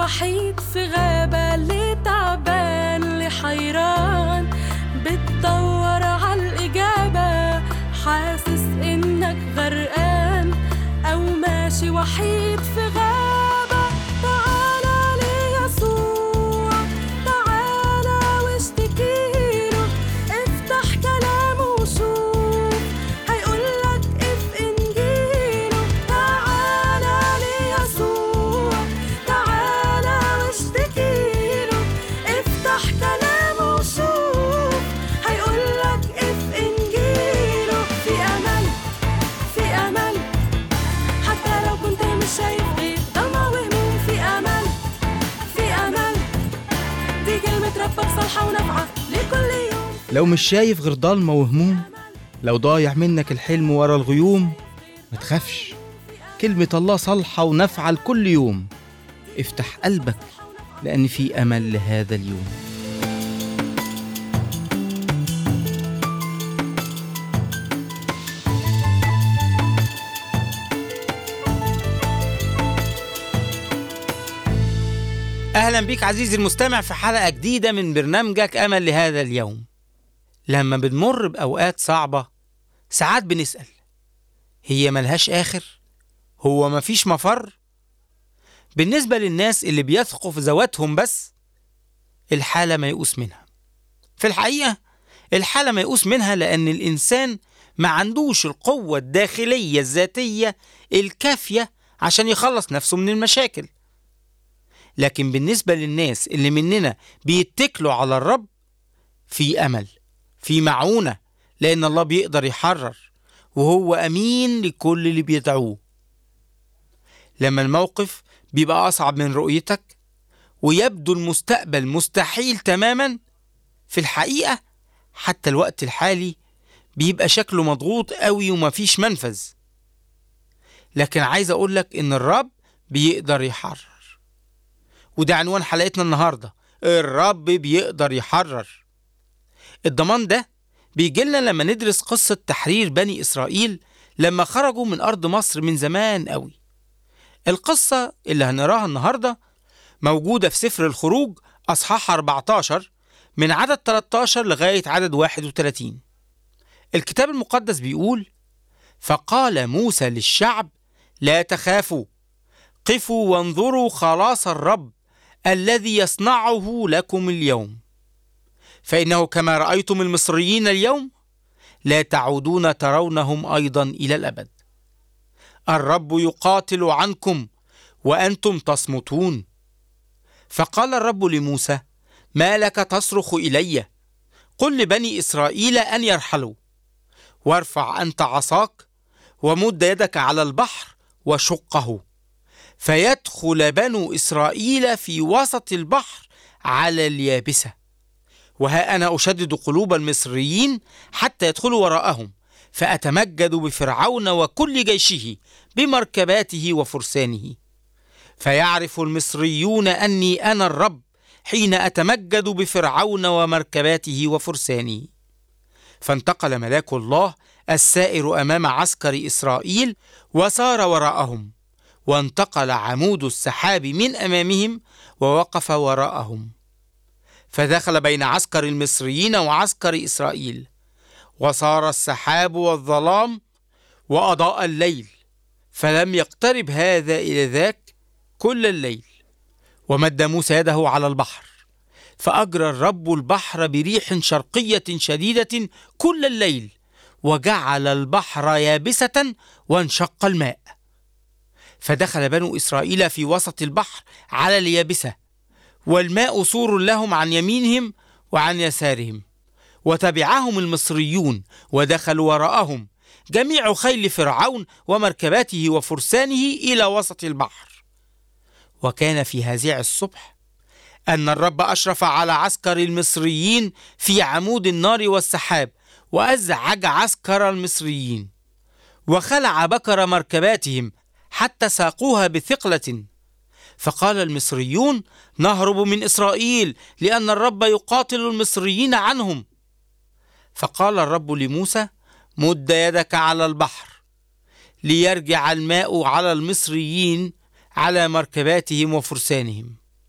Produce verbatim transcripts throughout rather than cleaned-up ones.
وحيد في غابة، اللي تعبان اللي حيران بتدور عالإجابة، حاسس إنك غرقان أو ماشي وحيد في غابة. تعالى ليسوع، تعالى واشتكيله، افتح كلامه وشوف هيقولك اف إنجيله. تعالى ليسوع، تعالى واشتكيله، افتح كلامه وشوف هيقولك اف إنجيله. في أمل، في أمل، حتى لو كنت مش شايف غير ضلمة وهموم. في أمل، في أمل، دي كلمة ربك صالحة ونافعة لكل يوم. لو مش شايف غير ضلمة وهموم، لو ضايع منك الحلم ورا الغيوم، ما تخافش، كلمة الله صالحة ونافعة لكل يوم. افتح قلبك لأن في أمل لهذا اليوم. أهلا بيك عزيزي المستمع في حلقة جديدة من برنامجك أمل لهذا اليوم. لما بنمر بأوقات صعبة ساعات بنسأل، هي ملهاش آخر؟ هو مفيش مفر؟ بالنسبة للناس اللي بيثقوا في ذواتهم بس، الحالة ما يقوس منها. في الحقيقة الحالة ما يقوس منها لأن الإنسان ما عندوش القوة الداخلية الذاتية الكافية عشان يخلص نفسه من المشاكل. لكن بالنسبة للناس اللي مننا بيتكلوا على الرب، في أمل، في معونة، لأن الله بيقدر يحرر وهو أمين لكل اللي بيدعوه. لما الموقف بيبقى أصعب من رؤيتك ويبدو المستقبل مستحيل تماما، في الحقيقة حتى الوقت الحالي بيبقى شكله مضغوط قوي ومفيش منفذ. لكن عايز أقولك إن الرب بيقدر يحرر، وده عنوان حلقتنا النهاردة، الرب بيقدر يحرر. الضمان ده بيجي لنا لما ندرس قصة تحرير بني إسرائيل لما خرجوا من أرض مصر من زمان قوي. القصة اللي هنراها النهاردة موجودة في سفر الخروج أصحاح أربعة عشر من عدد ثلاثة عشر لغاية عدد واحد وثلاثين. الكتاب المقدس بيقول: فقال موسى للشعب: لا تخافوا، قفوا وانظروا خلاص الرب الذي يصنعه لكم اليوم، فإنه كما رأيتم المصريين اليوم لا تعودون ترونهم أيضا إلى الأبد. الرب يقاتل عنكم وأنتم تصمتون. فقال الرب لموسى: ما لك تصرخ إلي؟ قل لبني إسرائيل أن يرحلوا، وارفع أنت عصاك ومد يدك على البحر وشقه، فيدخل بنو إسرائيل في وسط البحر على اليابسة. وها أنا أشدد قلوب المصريين حتى يدخلوا وراءهم، فأتمجد بفرعون وكل جيشه بمركباته وفرسانه، فيعرف المصريون أني أنا الرب حين أتمجد بفرعون ومركباته وفرسانه. فانتقل ملاك الله السائر أمام عسكر إسرائيل وسار وراءهم، وانتقل عمود السحاب من أمامهم ووقف وراءهم، فدخل بين عسكر المصريين وعسكر إسرائيل، وصار السحاب والظلام وأضاء الليل، فلم يقترب هذا إلى ذاك كل الليل. ومد موسى يده على البحر، فأجرى الرب البحر بريح شرقية شديدة كل الليل، وجعل البحر يابسة وانشق الماء. فدخل بنو إسرائيل في وسط البحر على اليابسة، والماء سور لهم عن يمينهم وعن يسارهم، وتبعهم المصريون ودخلوا وراءهم جميع خيل فرعون ومركباته وفرسانه إلى وسط البحر. وكان في هزيع الصبح أن الرب أشرف على عسكر المصريين في عمود النار والسحاب، وأزعج عسكر المصريين، وخلع بكر مركباتهم حتى ساقوها بثقلة. فقال المصريون: نهرب من إسرائيل لأن الرب يقاتل المصريين عنهم. فقال الرب لموسى: مد يدك على البحر ليرجع الماء على المصريين على مركباتهم وفرسانهم.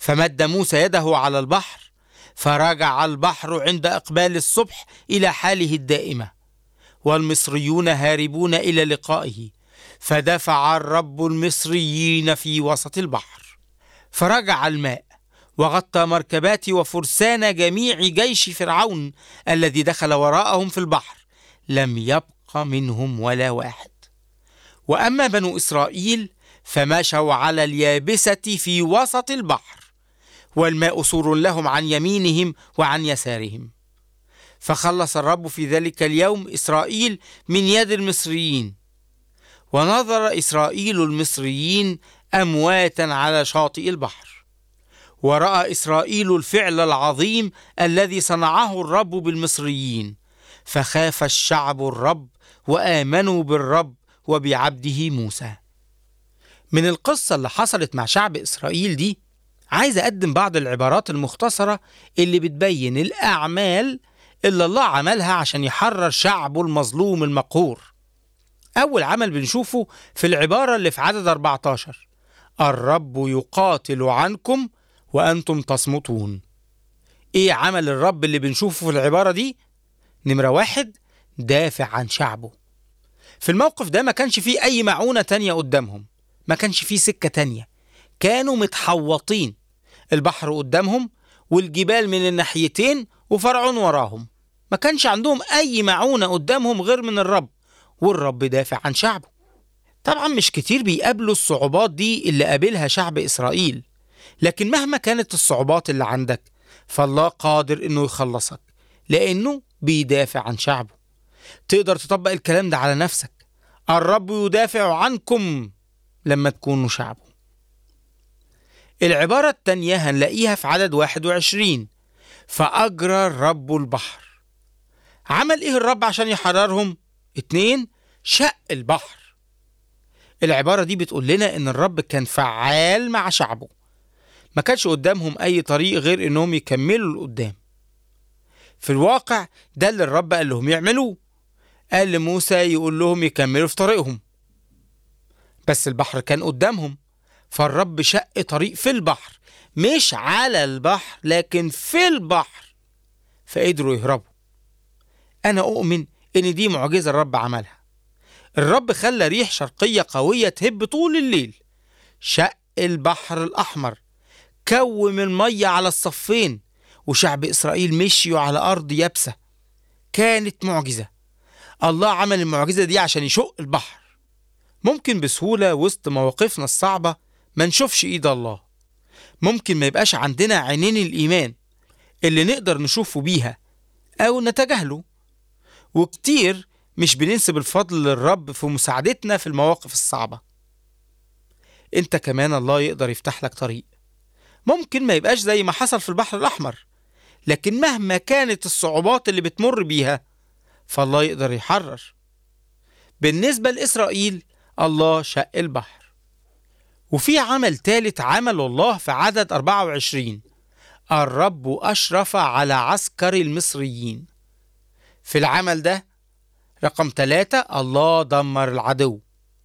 فمد موسى يده على البحر، فرجع البحر عند إقبال الصبح إلى حاله الدائمة، والمصريون هاربون إلى لقائه، فدفع الرب المصريين في وسط البحر، فرجع الماء وغطى مركبات وفرسان جميع جيش فرعون الذي دخل وراءهم في البحر، لم يبق منهم ولا واحد. وأما بنو إسرائيل فمشوا على اليابسة في وسط البحر، والماء سور لهم عن يمينهم وعن يسارهم. فخلص الرب في ذلك اليوم إسرائيل من يد المصريين، ونظر إسرائيل المصريين أمواتا على شاطئ البحر، ورأى إسرائيل الفعل العظيم الذي صنعه الرب بالمصريين، فخاف الشعب الرب وآمنوا بالرب وبعبده موسى. من القصة اللي حصلت مع شعب إسرائيل دي عايز أقدم بعض العبارات المختصرة اللي بتبين الأعمال اللي الله عملها عشان يحرر شعبه المظلوم المقهور. أول عمل بنشوفه في العبارة اللي في عدد أربعة عشر: الرب يقاتل عنكم وأنتم تصمتون. إيه عمل الرب اللي بنشوفه في العبارة دي؟ نمرة واحد، دافع عن شعبه. في الموقف ده ما كانش فيه أي معونة تانية قدامهم، ما كانش فيه سكة تانية، كانوا متحوطين، البحر قدامهم والجبال من الناحيتين وفرعون وراهم، ما كانش عندهم أي معونة قدامهم غير من الرب، والرب دافع عن شعبه. طبعا مش كتير بيقابلوا الصعوبات دي اللي قابلها شعب إسرائيل، لكن مهما كانت الصعوبات اللي عندك فالله قادر إنه يخلصك لأنه بيدافع عن شعبه. تقدر تطبق الكلام ده على نفسك، الرب يدافع عنكم لما تكونوا شعبه. العبارة التانية هنلاقيها في عدد واحد وعشرين: فأجرى الرب البحر. عمل إيه الرب عشان يحررهم؟ اتنين، شق البحر. العبارة دي بتقول لنا إن الرب كان فعال مع شعبه، ما كانش قدامهم أي طريق غير إنهم يكملوا لقدام. في الواقع ده اللي الرب قال لهم يعملوه، قال لموسى يقول لهم يكملوا في طريقهم، بس البحر كان قدامهم، فالرب شق طريق في البحر، مش على البحر لكن في البحر، فقدروا يهربوا. أنا أؤمن إن دي معجزة الرب عملها. الرب خلى ريح شرقية قوية تهب طول الليل، شق البحر الأحمر، كوم المية على الصفين، وشعب إسرائيل مشيوا على أرض يابسة. كانت معجزة. الله عمل المعجزة دي عشان يشق البحر. ممكن بسهولة وسط مواقفنا الصعبة ما نشوفش إيد الله، ممكن ما يبقاش عندنا عينين الإيمان اللي نقدر نشوفه بيها أو نتجاهله، وكتير مش بننسب الفضل للرب في مساعدتنا في المواقف الصعبة. انت كمان الله يقدر يفتح لك طريق، ممكن ما يبقاش زي ما حصل في البحر الأحمر، لكن مهما كانت الصعوبات اللي بتمر بيها فالله يقدر يحرر. بالنسبة لإسرائيل الله شق البحر. وفي عمل ثالث عمله الله في عدد أربعة وعشرين: الرب أشرف على عسكر المصريين. في العمل ده رقم ثلاثة، الله دمر العدو.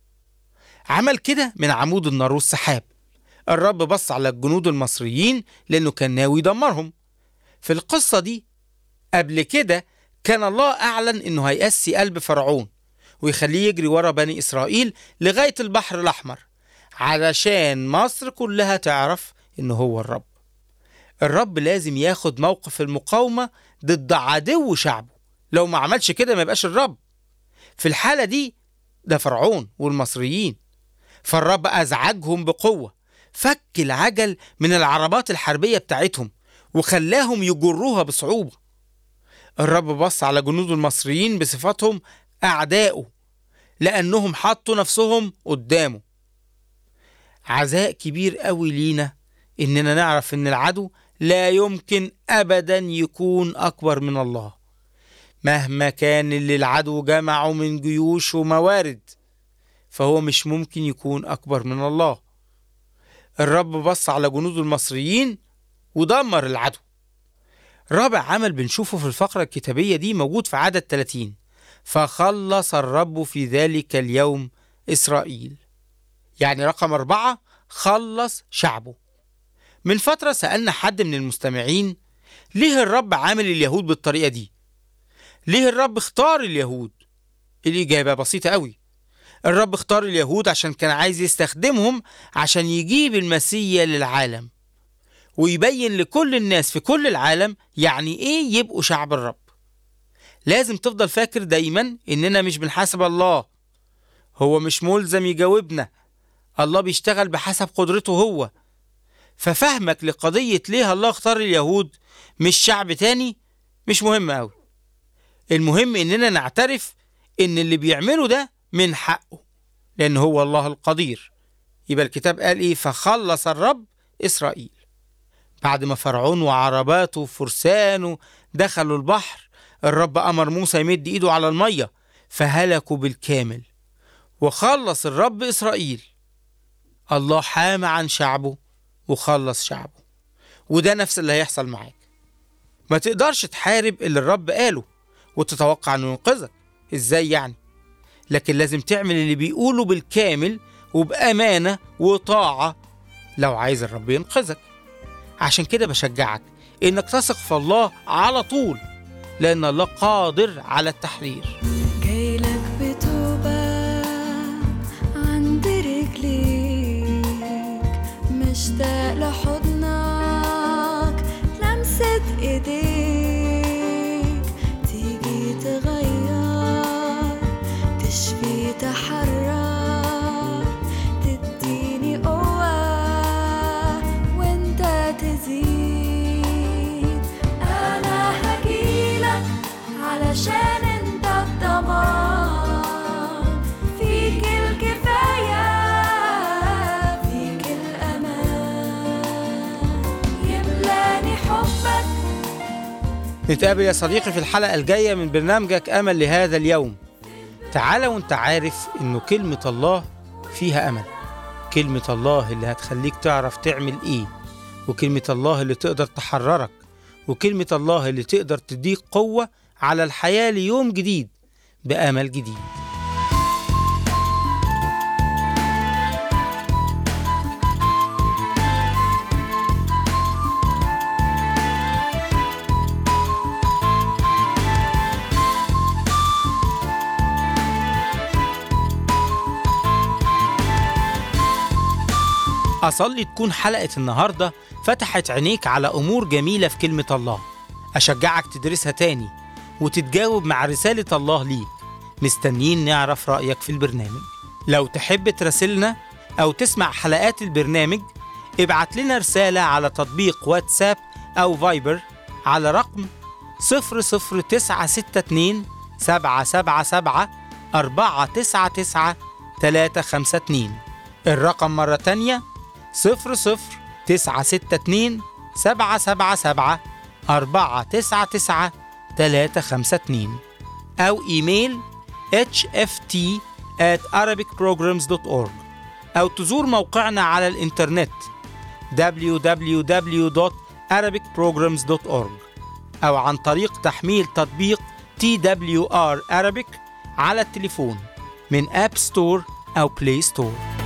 عمل كده من عمود النار والسحاب. الرب بص على الجنود المصريين لأنه كان ناوي يدمرهم. في القصة دي قبل كده كان الله أعلن إنه هيقسي قلب فرعون ويخليه يجري ورا بني إسرائيل لغاية البحر الأحمر علشان مصر كلها تعرف إنه هو الرب. الرب لازم ياخد موقف المقاومة ضد عدو شعبه، لو ما عملش كده ما يبقاش الرب. في الحالة دي ده فرعون والمصريين، فالرب أزعجهم بقوة، فك العجل من العربات الحربية بتاعتهم وخلاهم يجروها بصعوبة. الرب بص على جنود المصريين بصفتهم أعدائه لأنهم حطوا نفسهم قدامه. عزاء كبير قوي لينا إننا نعرف إن العدو لا يمكن أبدا يكون أكبر من الله، مهما كان اللي العدو جمعه من جيوش وموارد فهو مش ممكن يكون أكبر من الله. الرب بص على جنود المصريين ودمر العدو. رابع عمل بنشوفه في الفقرة الكتابية دي موجود في عدد ثلاثين: فخلص الرب في ذلك اليوم إسرائيل. يعني رقم أربعة، خلص شعبه. من فترة سألنا حد من المستمعين ليه الرب عامل اليهود بالطريقة دي؟ ليه الرب اختار اليهود؟ الإجابة بسيطة قوي. الرب اختار اليهود عشان كان عايز يستخدمهم عشان يجيب المسيح للعالم ويبين لكل الناس في كل العالم يعني ايه يبقوا شعب الرب. لازم تفضل فاكر دايما اننا مش بنحاسب الله، هو مش ملزم يجاوبنا، الله بيشتغل بحسب قدرته هو. ففهمك لقضية ليه الله اختار اليهود مش شعب تاني مش مهم قوي. المهم اننا نعترف ان اللي بيعمله ده من حقه لان هو الله القدير. يبقى الكتاب قال ايه؟ فخلص الرب اسرائيل. بعد ما فرعون وعرباته وفرسانه دخلوا البحر، الرب امر موسى يمد ايده على المية فهلكوا بالكامل، وخلص الرب اسرائيل. الله حامى عن شعبه وخلص شعبه، وده نفس اللي هيحصل معاك. ما تقدرش تحارب اللي الرب قاله وتتوقع انه ينقذك، ازاي يعني؟ لكن لازم تعمل اللي بيقوله بالكامل وبأمانة وطاعة لو عايز الرب ينقذك. عشان كده بشجعك انك تثق في الله على طول، لان الله قادر على التحرير. جايلك بتوبة عند رجليك، مشتاق لحضنك لمسة ايديك، تيجي تغير تشفي تحرر، تديني قوة وانت تزيد. انا هجيلك علشان انت الضمان، فيك الكفاية فيك الأمان، يملاني حبك. نتقابل يا صديقي في الحلقة الجاية من برنامجك أمل لهذا اليوم. تعال وانت عارف انه كلمة الله فيها أمل، كلمة الله اللي هتخليك تعرف تعمل ايه، وكلمة الله اللي تقدر تحررك، وكلمة الله اللي تقدر تديك قوة على الحياة ليوم جديد بأمل جديد. أصلي تكون حلقة النهاردة فتحت عينيك على أمور جميلة في كلمة الله. أشجعك تدرسها تاني وتتجاوب مع رسالة الله ليك. مستنيين نعرف رأيك في البرنامج. لو تحب تراسلنا أو تسمع حلقات البرنامج، ابعت لنا رسالة على تطبيق واتساب أو فايبر على رقم صفر صفر تسعة ستة اتنين سبعة سبعة سبعة أربعة تسعة تسعة تلاتة خمسة اتنين. الرقم مرة تانية صفر صفر تسعة ستة اتنين سبعة سبعة سبعة أربعة تسعة تسعة تلاتة خمسة اتنين، أو إيميل اتش اف تي at arabic programs dot org، أو تزور موقعنا على الإنترنت دبليو دبليو دبليو دوت arabic programs dot org، أو عن طريق تحميل تطبيق تي دبليو آر Arabic على التليفون من أب ستور أو بلاي ستور.